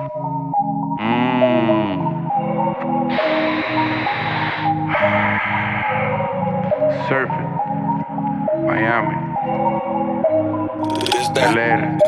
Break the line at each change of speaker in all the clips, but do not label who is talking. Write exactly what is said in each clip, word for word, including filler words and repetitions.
Mm. Surfing, Miami, L R.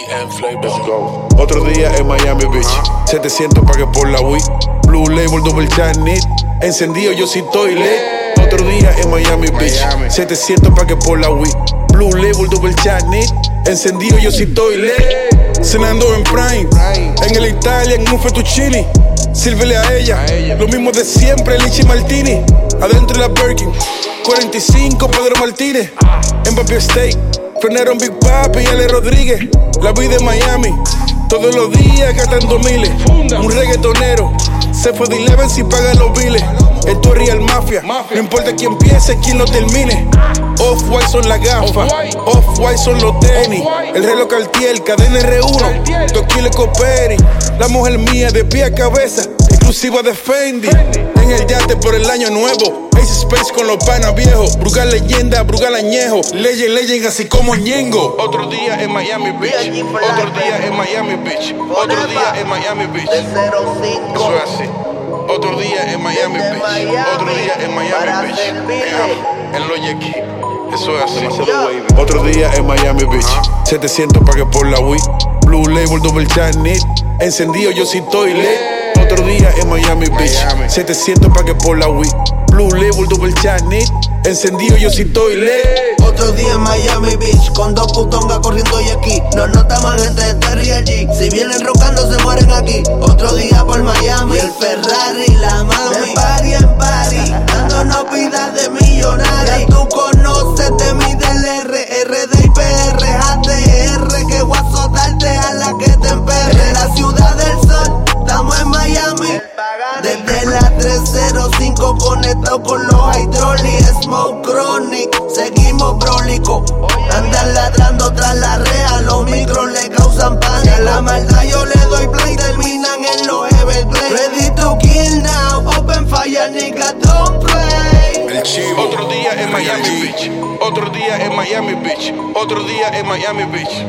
Let's go. Otro día en Miami Beach, setecientos pagué por la Wii. Blue Label, Double Charnit, encendido yo sí estoy lit. Otro día en Miami Beach,
Miami.
setecientos pagué por la Wii. Blue Label, Double Charnit, encendido yo sí estoy lit. Cenando en Prime, en el Italia, en un fettuccine. Sírvele a ella,
A ella.
lo mismo de siempre, Lichi Martini. Adentro de la Birkin, cuarenta y cinco, Pedro Martínez. En Papi Steak, frenaron Big Papi y Ale Rodríguez. La vida en Miami, todos los días gastando miles. Un reggaetonero, se fue de Eleven sin pagar los biles. Esto es Real Mafia, no importa quién empiece, quién lo termine. Off-White son las gafas,
Off-White.
Off-White son los tenis.
Off-White.
El reloj Cartier, cadena R uno,
Cartier.
dos kilos Coperi. La mujer mía de pie a cabeza, exclusiva de Fendi. En el yate por el año nuevo, Ace Space con los panas viejos. Brugal leyenda, Brugal añejo. Legend, legend así como Ñengo. Otro día en Miami Beach, otro día en Miami Beach, otro día en Miami Beach.
De cero cinco.
Eso es así. Otro día en Miami
Desde
Beach,
Miami
otro día en Miami
para
Beach.
servirle.
En, en Loyalty. Eso es así.
Yo.
Otro día en Miami Beach, setecientos pagué por la Wii. Blue Label, Double Charnit, encendido yo sí estoy lit. Otro día en Miami Beach,
Miami.
setecientos pagué por la Wii. Blue Label, Double Charnit, encendido yo sí estoy lit.
Otro día en Miami Beach, con dos putongas corriendo y aquí. No notamos gente de Terry allí. Si vienen rocando, se mueren aquí. Otro día por Miami, el Ferrari, la mami. De party en party, dándonos vida de millonarios. Ya tú conoces de mi D L R, R D y P R, H T R. Que voy a azotarte a la que te emperre. En la ciudad del sol, estamos en Miami. Desde la trescientos cinco conectado con los hydraulics, Smoke Chronic, seguimos brólico. Andan ladrando tras la rea, los micros le causan pánico. A la maldad yo le doy play, terminan en los Everglades. Ready to kill now, open fire nigga, don't play.
El chivo. Otro día en Miami Beach, otro día en Miami Beach, otro día en Miami Beach.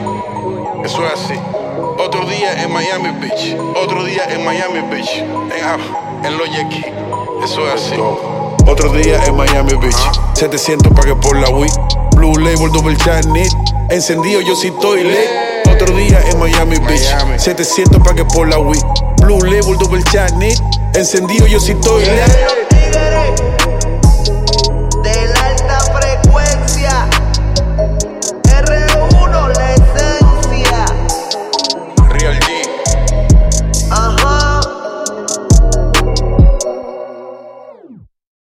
Eso es así. Otro día en Miami Beach, otro día en Miami Beach. En, ah, en Loyalty. Eso es así. Otro día en Miami Beach, setecientos pagué por la Wii. Blue Label, Double Charnit, encendido yo sí estoy lit. Otro día en Miami Beach,
Miami.
setecientos pagué por la Wii. Blue Label, Double Charnit, encendido yo sí estoy lit.